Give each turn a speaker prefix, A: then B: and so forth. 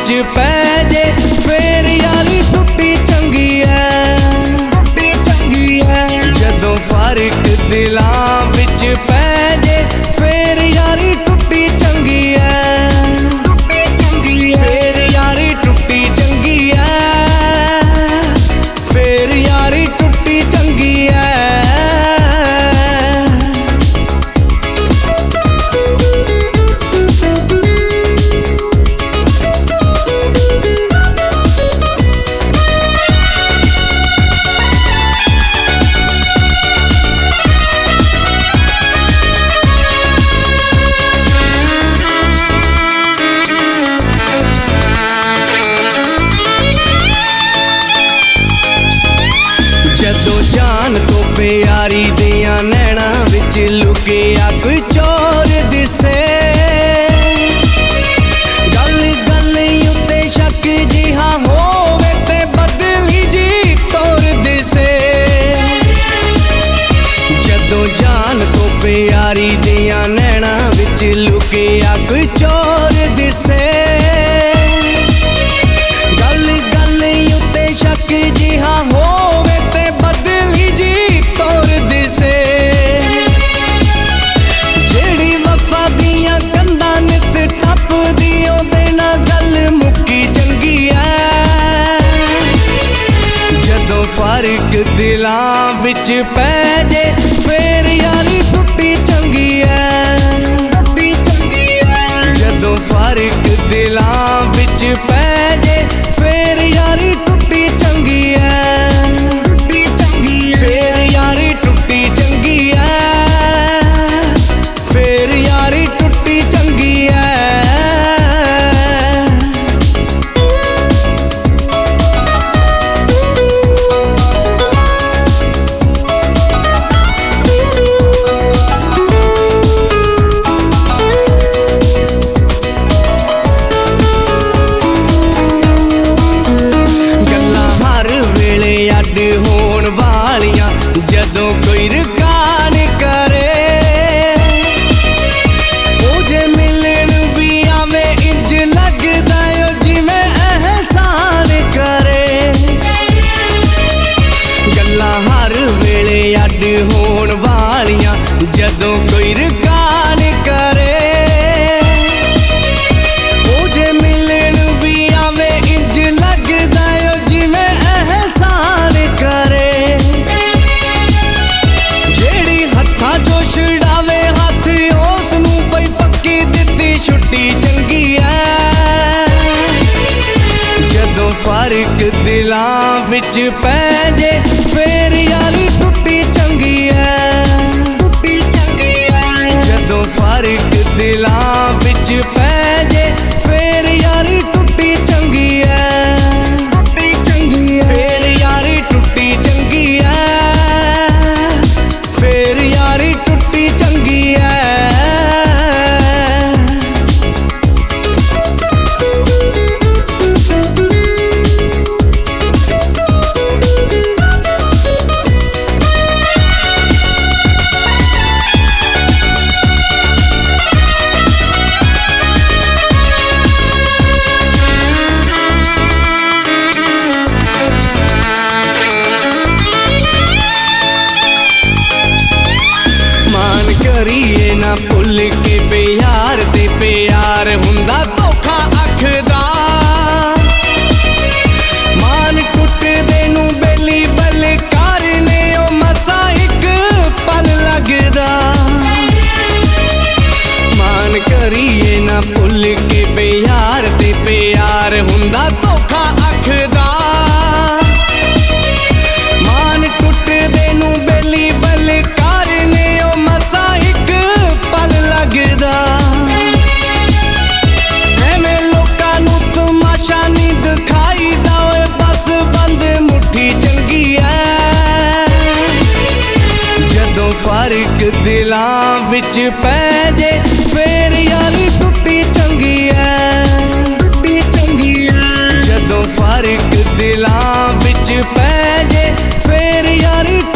A: पै जे फिर यारी टुटी चंगी है जदों फर्क दिलां विच पै जे फिर यारी टुटी चंगी है फिर यारी टुटी चंगी है फिर यारी टुटी चंगी है। जदों जान तो प्यारी दियां नैना विच लुकिया कोई चोर दिसे गल गल उत्ते शक जिहा होवे ते बदली जी तोर दिसे जदों जान तो प्यारी दियां नैना विच लुकिया कोई चोर दिसे गल गल उत्ते शक जिहा होवे ते बदली जी तोर दिसे जेड़ी वफा दियां कंधां नित टप दियो देना गल मुक्की चंगी है जदों फर्क दिलां विच पै जे फिर यारी टुटी चंगी है जदों फर्क दिलां विच पै जे फिर यारी टुटी चंगी है फिर यारी टुटी चंगी है फिर यारी टुटी चंगी है। अड होण वालियां जदों कोई रकान करे ओ जे मिलन भी आवे इंज लगदा ओ जिवें एहसान करे गल्लां हर वेले अड होण वालियां जदों कोई रकान करे ओ जे मिलन भी आवे इंज लगदा ओ जिवें करे जेड़ी हत्थां चो छुड़ावे हाथ उस नूं पई पक्की दित्ती छुट्टी चंगी है जदों फर्क दिलां विच पै जे फिर यारी टुटी चंगी है जदों फर्क दिलां विच पै जे फिर यारी टुटी चंगी है फिर यारी टुटी चंगी है फिर यारी टुटी चंगी है। करिए ना भुल के प्यार ते प्यार हुंदा धोखा अखदा मान टुटदे नूं बेली बलकार ने ओ मसा एक पल लगदा मान करिए ना भुल के प्यार ते प्यार हुंदा धोखा अखदा मान टुटदे नूं बेली बलकार ने ओ मसा एक पल लगदा एवें लोकां नूं तमाशा नहीं दिखाईदा ओए बस बंद मुट्ठी चंगी है जदों फर्क दिलां विच पै जे फिर यारी टुटी चंगी है जदों फर्क दिलां विच पै जे फिर यारी